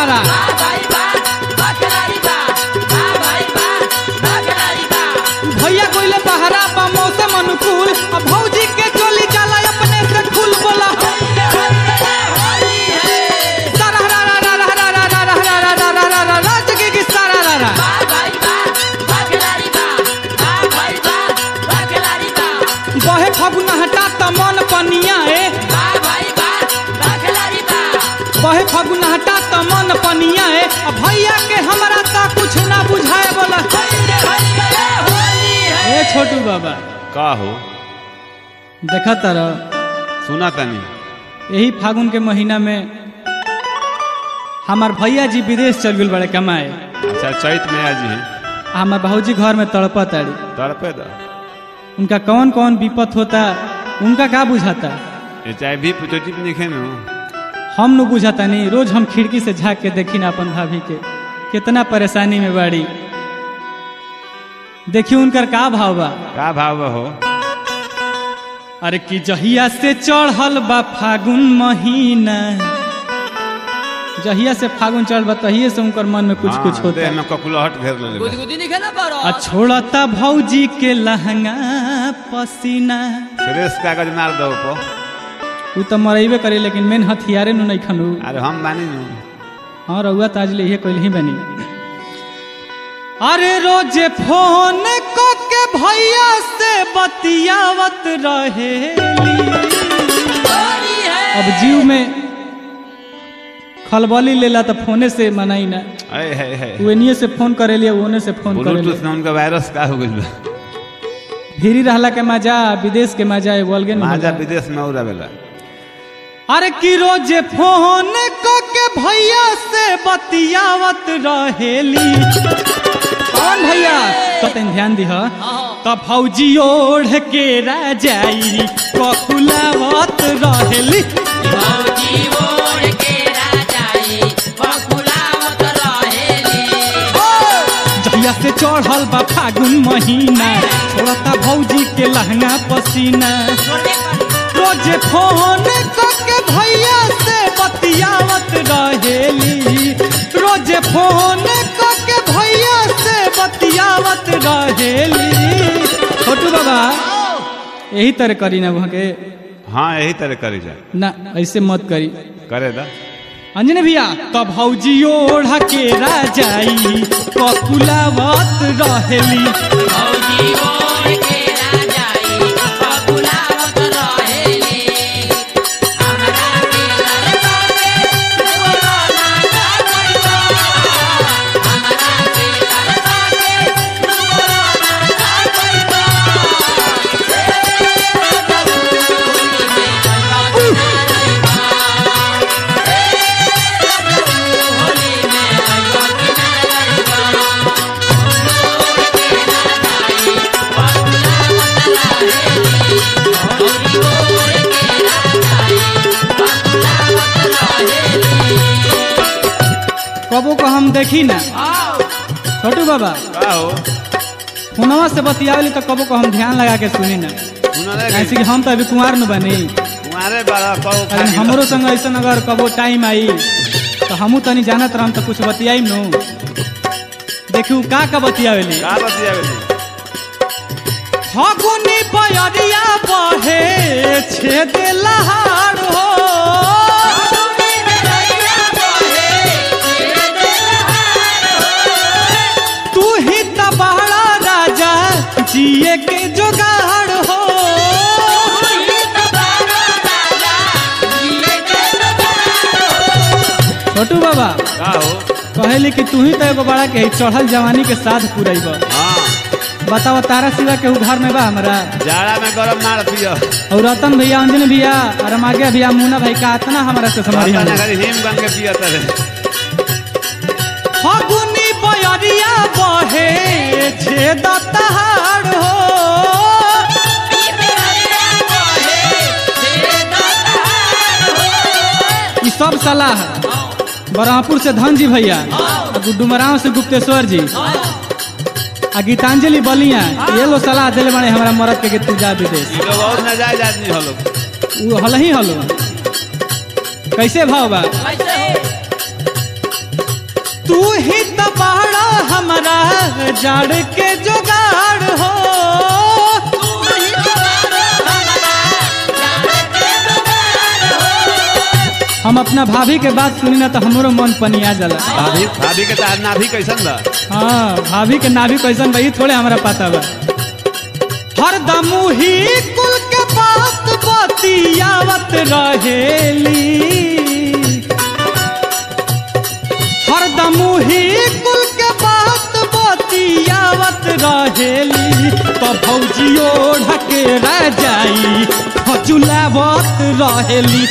भैया कोइले बहरा बा मौसम अनुकूल अब भौजी के चोली जाला अपने से खुल बोला बहे फगुना हटा त मन पनिया बहे फगुना हटा त मन पनिया अब भैया के हमरा त कुछ ना बुझाए बोला ए छोटू बाबा का हो देखा तारा सुना तनी यही फागुन के महीना में हमार भैया जी विदेश चल गए बड़े कमाए। अच्छा चैत में आज ही हमार भाजी घर में तड़पा ताड़ी तड़पे दा उनका कौन कौन विपत होता उनका का बुझाता ये चाहे भी पुचोटी भी नहीं नु हम न बुझाता नहीं। रोज हम खिड़की से झाँक के देखी ना अपन भाभी के कितना परेशानी में बाड़ी। देखिए उनकर का भाव हो अरे कि जहिया से चढ़ल बा फागुन महीना जहिया से फागुन चढ़ बा तहिए से उनकर मन में कुछ कुछ होता है। ककुलहट घेर ले छोड़ता भौजी के लहंगा पसीना फ्रेश कागज मार दो पो वो तो मरेबे करे लेकिन मेन हथियारे नु नहीं खनू। अरे हम बानी नु हाँ रउआ ताज ले ये कोई नहीं बनी। अरे रोजे फोन को के भैया से बतियावत रहेली अब जीव में खलबली लेला तो फोने से मनाई ना वेनिए से फोन करे लिया ओने से फोन करे लिया उनका वायरस का हो गइल भीरी रहला के मजा विदेश के मजा है बोल मजा विदेश में और आवेला। अरे कि रोजे फोन को के भैया से बतियावत रहेली कौन भैया तो तन ध्यान दिह तब फौजी ओढ़ के राजाई ककुलावत रहेली जहिया से चढ़ल बा फागुन महीना छोड़ता भौजी के लहंगा पसीना रोजे फोन के भैया से बतियावत रहेली रोजे फोन के भैया से बतियावत रहेली। छोटू बाबा यही तरह करी ना वहाँ के हाँ यही तरह करी जाए ना ऐसे मत करी करे दा अंजनी भैया तब भौजी ओढ़ के राजाई ककुलावत रहेली कबो को हम देखी ना छोटू बाबा फोनवा से बतियावली तो कबो को हम ध्यान लगा के सुनी ना ऐसे कि हम तो अभी कुंवार न बनी हमरो संग ऐसा अगर कबो टाइम आई तो हमू तनी जानत रहम तो कुछ बतियाई नु देखू का बतियावली फागुनी बयरिया बहे छेद लहार हो जिए के जोगाड़ हो छोटू बाबा कहली कि तू ही तो एगो बड़ा के चढ़ल जवानी के साथ पुरैब बताओ तारा सिवा के घर में बा हमारा जाड़ा में गरम मार पियो और रतन भैया अंजन भैया और मागे भैया मुन्ना भाई का इतना हमारा से समझी फागुनी बयरिया बहे छेद तहाड़ हो ये सब सलाह बरहपुर से धन जी भैया गुड्डूमराव से गुप्तेश्वर जी आ गीतांजलि बलिया ये लो सलाह दिले बने हमारा मरद के तू जा विदेश हल ही हलो कैसे भाव बा जाड़ के जुगाड़ हो। हम अपना भाभी के बात सुनी ना तो हमरो मन पनिया जाला। भाभी के तार नाभी कैसन बा? हाँ भाभी के नाभी कैसन भाई थोड़े हमरा पता बा। हरदम ही कुल के बात बतियावत रहेली, हरदम ही कुल के बात बतियावत रहेली। तो भौजियो ढके रह जाई हचुलावत रहेली।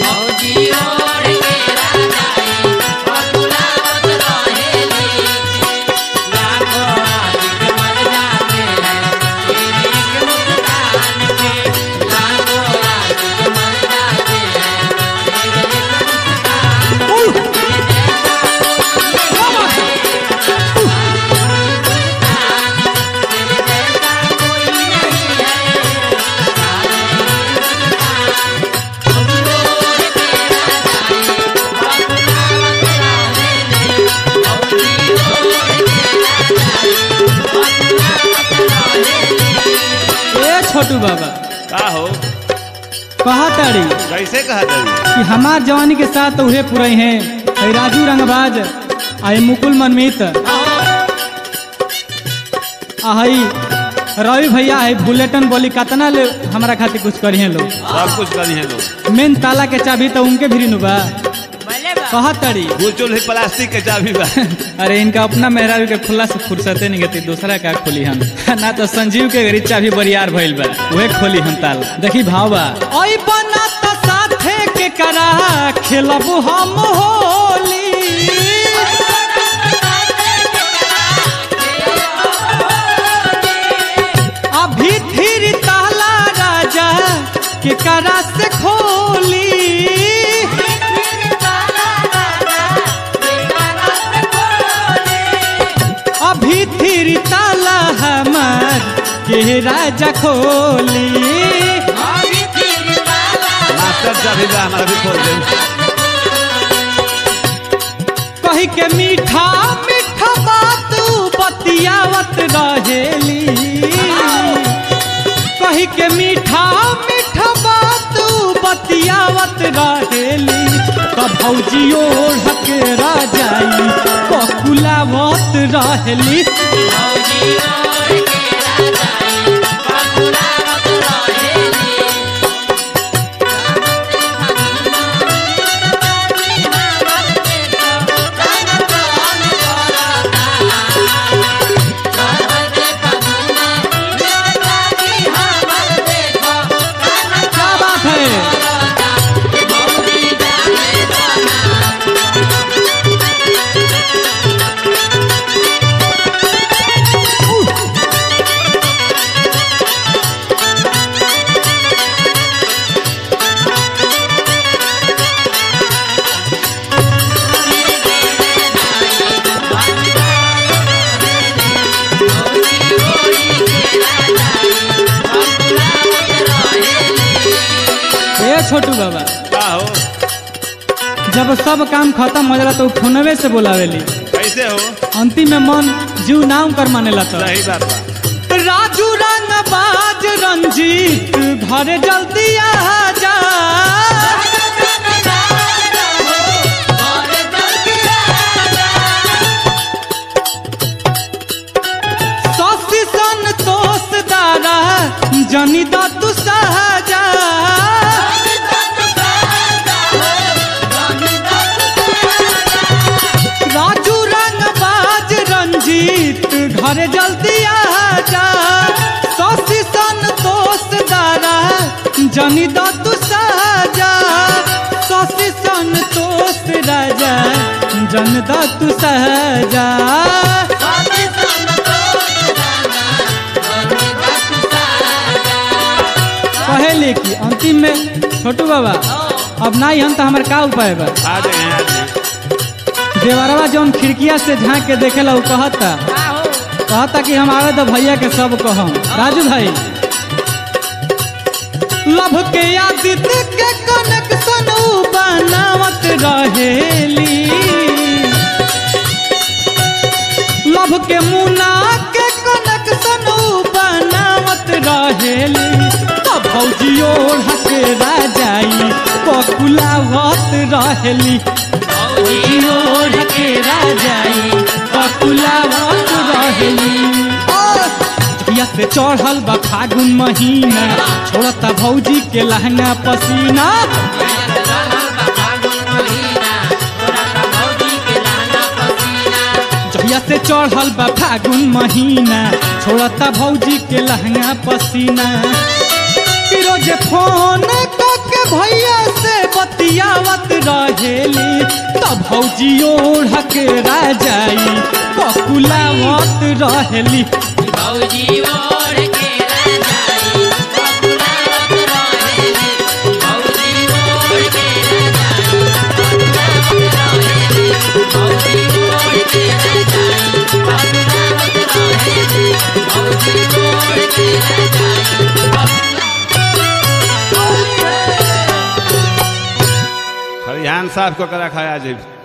छोटू बाबा का हो कहा ताड़ी कैसे कहा ताड़ी कि हमार जवानी के साथ उहे पुरई हैं राजू रंगबाज आई मुकुल मनमीत आई रवि भैया है बुलेटिन बोली कतना ले हमारा खातिर कुछ करिए लोग, सब कुछ करिए लोग। मेन ताला के चाबी तो उनके भी नुबा कहा ताड़ी गुलचुल ही प्लास्टिक के चाबी बा। अरे इनका अपना मेहरारू के खुला से फुर्सते नहीं गती दूसरा का खोली हम ना तो संजीव के गरीब चाबी बरियार भइल बा वह खोली हम ताला। देखी भाव बा ओई बना तो साथे के करा खेलब हम होली, अभी फिर ताला राजा के करा से खोली, अभी फिर ताला हमार के राजा खोली। मास्टर चाबी बा हमारा भी खोल दे। कही के मीठा मीठा बात बतियावत रहेली, कही के मीठा मीठा बात बतियावत रहेली। तब भौजियो ढके रह जाई बकुलावत रहेली। क्या बात है छोटू बाबा का हो जब सब काम खत्म हो जाला तो फोनवे से बोलावेली, कैसे हो? अंतिम में मन जीव नाम कर मानेला। तो सही बात बा। राजू रंगबाज रंजीत घरे जल्दी आ जा, शशि संतोष दारा जनी दत्तू सहजा, राजू रंगबाज रंजीत घरे जल्दी आ जा, शशि संतोष दारा जनी दत्तू सहजा, शशि संतोष राजा जन दत्तू सहजा। कहेले कि अंतिम में छोटू बाबा अब नहीं हम तो हमारे का उपाय बा। आ जाए देवरवा जौन खिड़किया से झांक के देखेला वो कहता कि हम आवे तो भैया के सब कहम। राजू भाई लभ के आदित्य के कनेक्शन बनावत रहेली, लभ के मुना ककुलावत रहेली भौजी ओढ़ के राजाई ककुलावत रहेली। जहिया से चढ़ल बा फागुन महीना छोड़ता भौजी के लहंगा पसीना। जहिया से चढ़ल बा फागुन महीना छोड़ता भौजी के लहंगा पसीना। रोज फोन करके भैया से बतियावत रहेली तब भौजी ओढ़ के राजाई ककुलावत रहेली भौजी ओढ़ के राजाई ककुलावत रहेली भौजी ओढ़ के राजाई ककुलावत रहेली भौजी ओढ़ के राजाई ककुलावत रहेली भौजी ओढ़ के राजाई। खरिहान साफ को कर रखा है आज।